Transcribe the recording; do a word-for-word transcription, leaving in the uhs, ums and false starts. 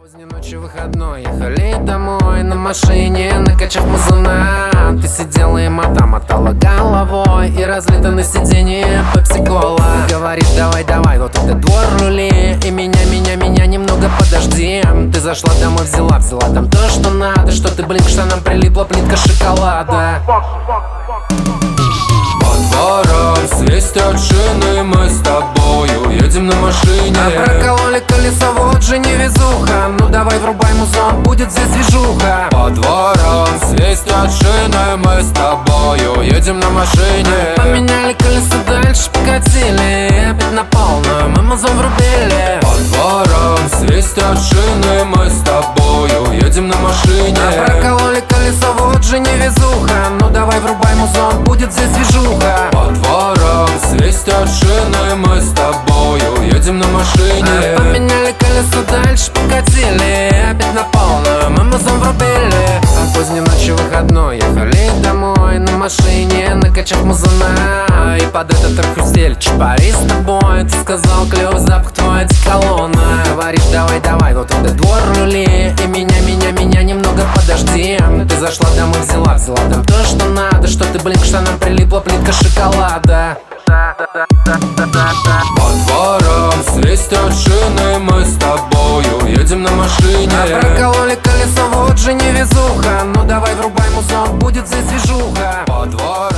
Поздней ночью выходной, ехали домой на машине, накачав музона. Ты сидела и мота мотала головой, и разлито на сиденье пепси-кола. Говоришь, давай, давай, вот этот двор рули, и меня, меня, меня немного подожди. Ты зашла домой, взяла, взяла там то, что надо, что ты, блин, к штанам прилипла плитка шоколада. По дворам свистят шины, мы с тобою едем на машине. А прокололи колесо, вот же невезуха. Ну давай врубай музон, будет здесь движуха. По дворам свистят шины, мы с тобою едем на машине. Поменяли колесо, дальше покатили, опять на полную мы музон врубили. По дворам свистят шины, мы с тобою едем на машине. А прокололи колесо, вот же невезуха. Ну давай врубай музон, будет здесь движуха. По дворам свистят шины, мы с тобою едем на машине. А поменяли колесо, дальше покатили, опять на полную мы музон врубили. А поздней ночью выходной, ехали домой на машине, накачав музона. И под этот трек хрустели чапари с тобой. Ты сказал, клёвый запах твой одеколона. Говоришь, давай, давай, вот этот двор рули, и меня, меня, меня немного подожди. Ты зашла домой, взяла, взяла там то, что надо, что ты, блин, к штанам прилипла плитка шоколада. По дворам свистят шины, мы с тобою едем на машине. А прокололи колесо, вот же невезуха. Ну давай врубай музон, будет здесь движуха. По дворам